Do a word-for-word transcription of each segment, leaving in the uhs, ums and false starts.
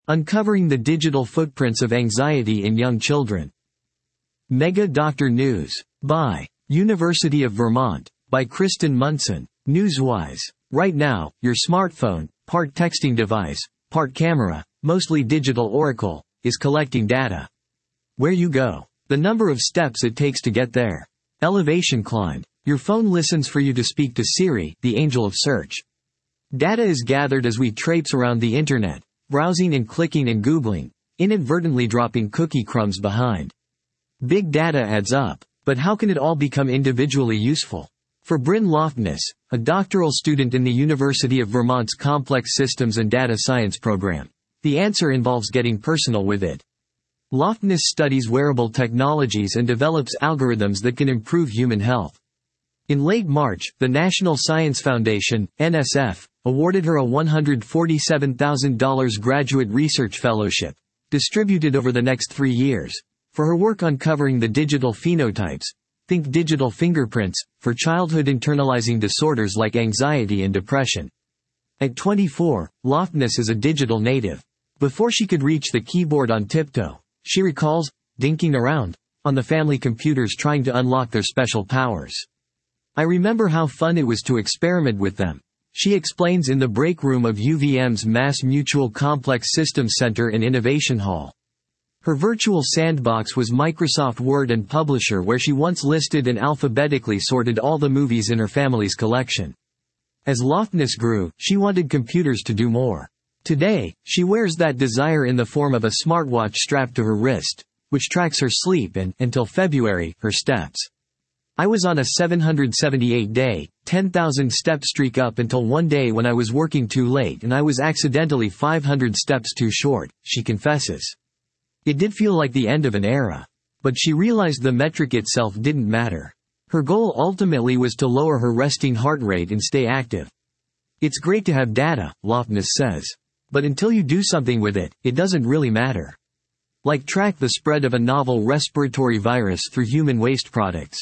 Uncovering the Digital Footprints of Anxiety in Young Children. Mega Doctor News. By University of Vermont. By Kristen Munson. Newswise. Right now, your smartphone, part texting device, part camera, mostly digital oracle, is collecting data. Where you go. The number of steps it takes to get there. Elevation climbed. Your phone listens for you to speak to Siri, the angel of search. Data is gathered as we traipse around the internet, browsing and clicking and googling, inadvertently dropping cookie crumbs behind. Big data adds up, but how can it all become individually useful? For Bryn Lofness, a doctoral student in the University of Vermont's Complex Systems and Data Science program, the answer involves getting personal with it. Lofness studies wearable technologies and develops algorithms that can improve human health. In late March, the National Science Foundation, N S F, awarded her a one hundred forty-seven thousand dollars graduate research fellowship, distributed over the next three years, for her work uncovering the digital phenotypes, think digital fingerprints, for childhood internalizing disorders like anxiety and depression. At twenty-four, Lofness is a digital native. Before she could reach the keyboard on tiptoe, she recalls, dinking around on the family computers trying to unlock their special powers. I remember how fun it was to experiment with them, she explains in the break room of U V M's Mass Mutual Complex Systems Center and Innovation Hall. Her virtual sandbox was Microsoft Word and Publisher, where she once listed and alphabetically sorted all the movies in her family's collection. As Lofness grew, she wanted computers to do more. Today, she wears that desire in the form of a smartwatch strapped to her wrist, which tracks her sleep and, until February, her steps. I was on a seven hundred seventy-eight day, ten thousand step streak up until one day when I was working too late and I was accidentally five hundred steps too short, she confesses. It did feel like the end of an era. But she realized the metric itself didn't matter. Her goal ultimately was to lower her resting heart rate and stay active. It's great to have data, Lofness says. But until you do something with it, it doesn't really matter. Like track the spread of a novel respiratory virus through human waste products.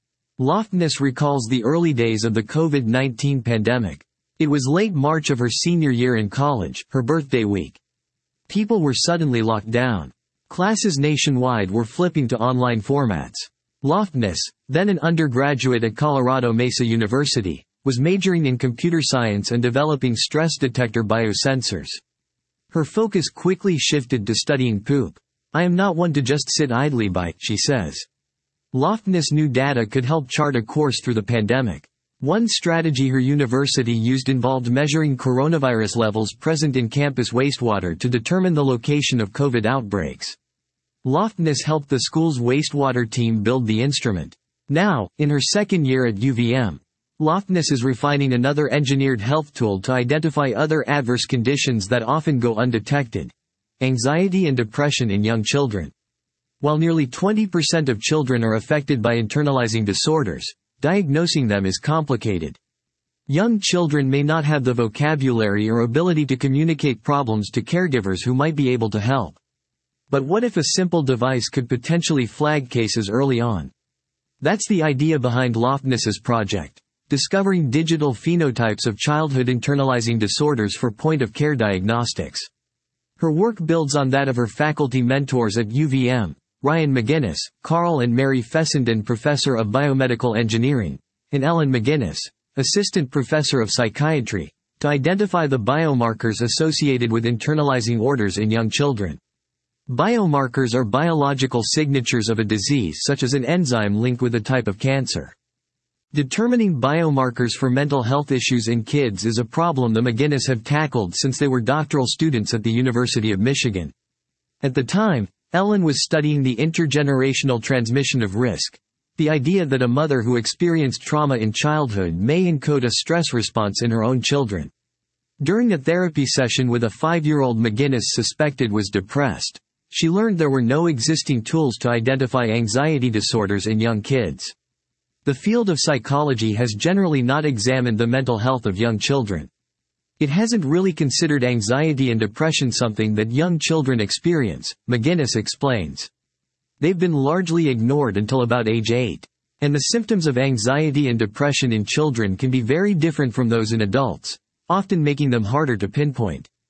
Lofness recalls the early days of the COVID nineteen pandemic. It was late March of her senior year in college, her birthday week. People were suddenly locked down. Classes nationwide were flipping to online formats. Lofness, then an undergraduate at Colorado Mesa University, was majoring in computer science and developing stress detector biosensors. Her focus quickly shifted to studying poop. I am not one to just sit idly by, she says. Lofness knew data could help chart a course through the pandemic. One strategy her university used involved measuring coronavirus levels present in campus wastewater to determine the location of COVID outbreaks. Lofness helped the school's wastewater team build the instrument. Now, in her second year at U V M, Lofness is refining another engineered health tool to identify other adverse conditions that often go undetected: anxiety and depression in young children. While nearly twenty percent of children are affected by internalizing disorders, diagnosing them is complicated. Young children may not have the vocabulary or ability to communicate problems to caregivers who might be able to help. But what if a simple device could potentially flag cases early on? That's the idea behind Lofness's project, discovering digital phenotypes of childhood internalizing disorders for point-of-care diagnostics. Her work builds on that of her faculty mentors at U V M, Ryan McGinnis, Carl and Mary Fessenden, Professor of Biomedical Engineering, and Ellen McGinnis, Assistant Professor of Psychiatry, to identify the biomarkers associated with internalizing orders in young children. Biomarkers are biological signatures of a disease, such as an enzyme linked with a type of cancer. Determining biomarkers for mental health issues in kids is a problem the McGinnis have tackled since they were doctoral students at the University of Michigan. At the time, Ellen was studying the intergenerational transmission of risk, the idea that a mother who experienced trauma in childhood may encode a stress response in her own children. During a therapy session with a five-year-old McGinnis suspected was depressed, she learned there were no existing tools to identify anxiety disorders in young kids. The field of psychology has generally not examined the mental health of young children. It hasn't really considered anxiety and depression something that young children experience, McGinnis explains. They've been largely ignored until about age eight. And the symptoms of anxiety and depression in children can be very different from those in adults, often making them harder to pinpoint.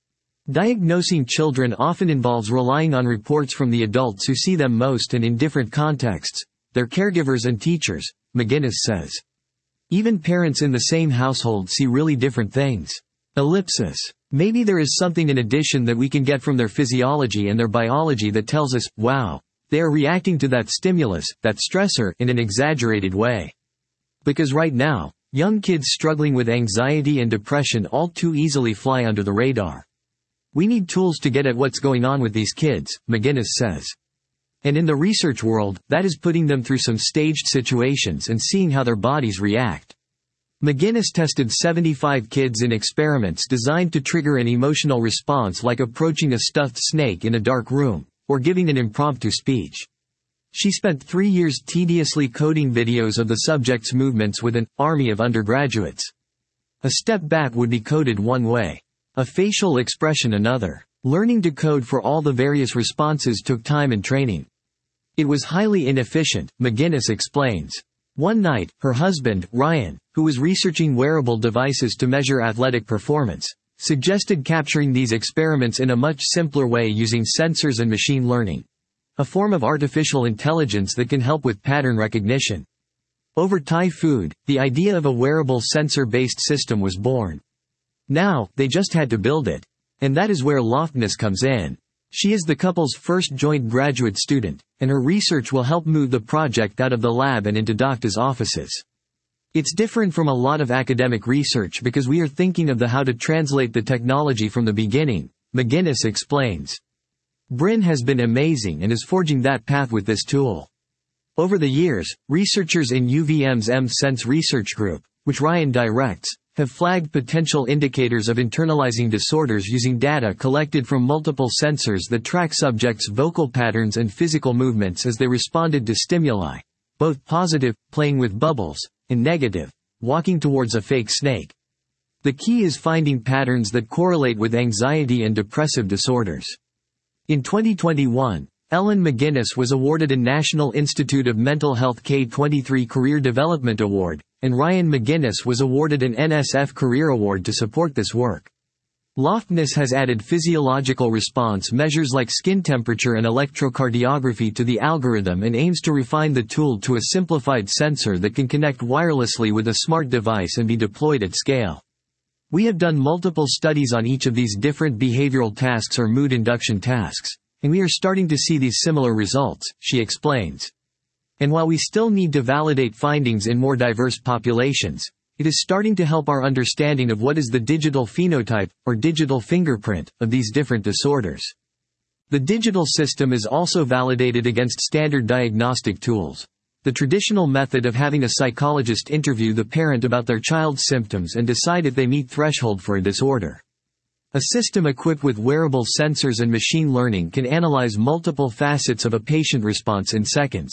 Diagnosing children often involves relying on reports from the adults who see them most and in different contexts, their caregivers and teachers, McGinnis says. Even parents in the same household see really different things. Ellipsis. Maybe there is something in addition that we can get from their physiology and their biology that tells us, wow, they are reacting to that stimulus, that stressor, in an exaggerated way. Because right now, young kids struggling with anxiety and depression all too easily fly under the radar. We need tools to get at what's going on with these kids, McGinnis says. And in the research world, that is putting them through some staged situations and seeing how their bodies react. McGinnis tested seventy-five kids in experiments designed to trigger an emotional response like approaching a stuffed snake in a dark room, or giving an impromptu speech. She spent three years tediously coding videos of the subject's movements with an army of undergraduates. A step back would be coded one way. A facial expression another. Learning to code for all the various responses took time and training. It was highly inefficient, McGinnis explains. One night, her husband, Ryan, who was researching wearable devices to measure athletic performance, suggested capturing these experiments in a much simpler way using sensors and machine learning. A form of artificial intelligence that can help with pattern recognition. Over Thai food, the idea of a wearable sensor-based system was born. Now, they just had to build it. And that is where Loftness comes in. She is the couple's first joint graduate student, and her research will help move the project out of the lab and into doctors' offices. It's different from a lot of academic research because we are thinking of the how to translate the technology from the beginning, McGinnis explains. Bryn has been amazing and is forging that path with this tool. Over the years, researchers in U V M's M-Sense research group, which Ryan directs, have flagged potential indicators of internalizing disorders using data collected from multiple sensors that track subjects' vocal patterns and physical movements as they responded to stimuli, both positive, playing with bubbles, and negative, walking towards a fake snake. The key is finding patterns that correlate with anxiety and depressive disorders. In twenty twenty-one, Ellen McGinnis was awarded a National Institute of Mental Health K twenty-three Career Development Award, and Ryan McGinnis was awarded an N S F Career Award to support this work. Loftness has added physiological response measures like skin temperature and electrocardiography to the algorithm and aims to refine the tool to a simplified sensor that can connect wirelessly with a smart device and be deployed at scale. We have done multiple studies on each of these different behavioral tasks or mood induction tasks, and we are starting to see these similar results, she explains. And while we still need to validate findings in more diverse populations, it is starting to help our understanding of what is the digital phenotype, or digital fingerprint, of these different disorders. The digital system is also validated against standard diagnostic tools. The traditional method of having a psychologist interview the parent about their child's symptoms and decide if they meet threshold for a disorder. A system equipped with wearable sensors and machine learning can analyze multiple facets of a patient response in seconds.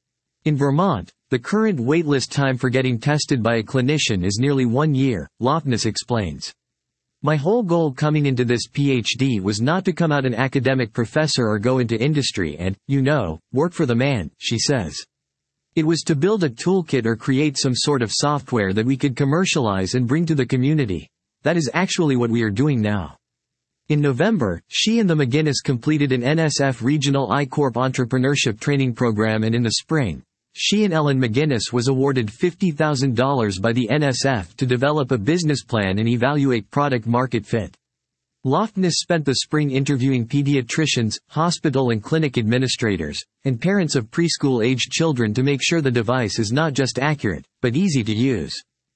In Vermont, the current waitlist time for getting tested by a clinician is nearly one year, Loftness explains. My whole goal coming into this PhD was not to come out an academic professor or go into industry and, you know, work for the man, she says. It was to build a toolkit or create some sort of software that we could commercialize and bring to the community. That is actually what we are doing now. In November, she and the McGinnis completed an N S F Regional I Corp Entrepreneurship Training Program, and in the spring, she and Ellen McGinnis was awarded fifty thousand dollars by the N S F to develop a business plan and evaluate product market fit. Loftness spent the spring interviewing pediatricians, hospital and clinic administrators, and parents of preschool-aged children to make sure the device is not just accurate, but easy to use.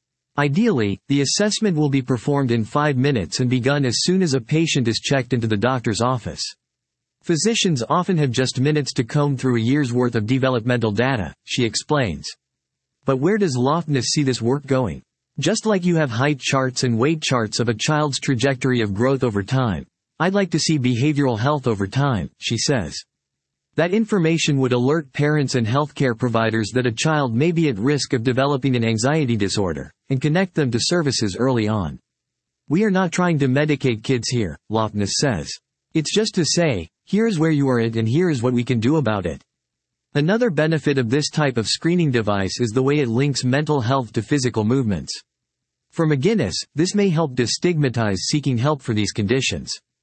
Ideally, the assessment will be performed in five minutes and begun as soon as a patient is checked into the doctor's office. Physicians often have just minutes to comb through a year's worth of developmental data, she explains. But where does Loftness see this work going? Just like you have height charts and weight charts of a child's trajectory of growth over time, I'd like to see behavioral health over time, she says. That information would alert parents and healthcare providers that a child may be at risk of developing an anxiety disorder, and connect them to services early on. We are not trying to medicate kids here, Loftness says. It's just to say, here's where you are at and here's what we can do about it. Another benefit of this type of screening device is the way it links mental health to physical movements. For McGinnis, this may help destigmatize seeking help for these conditions.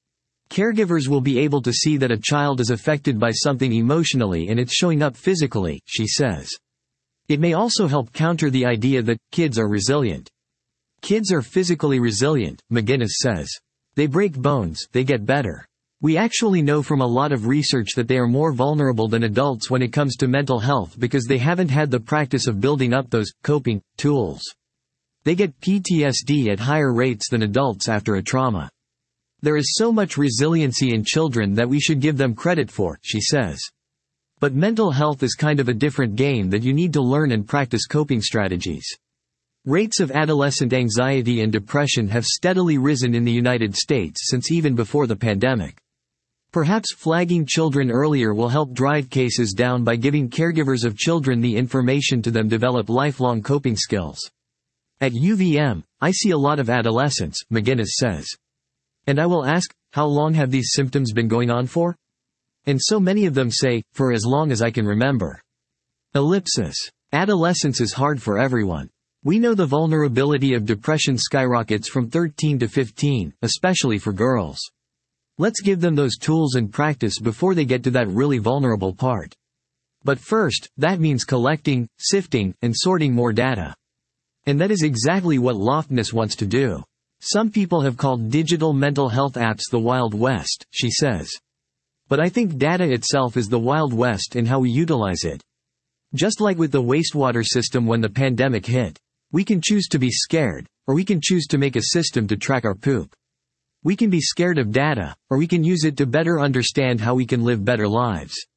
Caregivers will be able to see that a child is affected by something emotionally and it's showing up physically, she says. It may also help counter the idea that kids are resilient. Kids are physically resilient, McGinnis says. They break bones, they get better. We actually know from a lot of research that they are more vulnerable than adults when it comes to mental health because they haven't had the practice of building up those coping tools. They get P T S D at higher rates than adults after a trauma. There is so much resiliency in children that we should give them credit for, she says. But mental health is kind of a different game that you need to learn and practice coping strategies. Rates of adolescent anxiety and depression have steadily risen in the United States since even before the pandemic. Perhaps flagging children earlier will help drive cases down by giving caregivers of children the information to them develop lifelong coping skills. At U V M, I see a lot of adolescents, McGinnis says. And I will ask, how long have these symptoms been going on for? And so many of them say, for as long as I can remember. Ellipsis. Adolescence is hard for everyone. We know the vulnerability of depression skyrockets from thirteen to fifteen, especially for girls. Let's give them those tools and practice before they get to that really vulnerable part. But first, that means collecting, sifting, and sorting more data. And that is exactly what Loftiness wants to do. Some people have called digital mental health apps the Wild West, she says. But I think data itself is the Wild West in how we utilize it. Just like with the wastewater system when the pandemic hit. We can choose to be scared, or we can choose to make a system to track our poop. We can be scared of data, or we can use it to better understand how we can live better lives.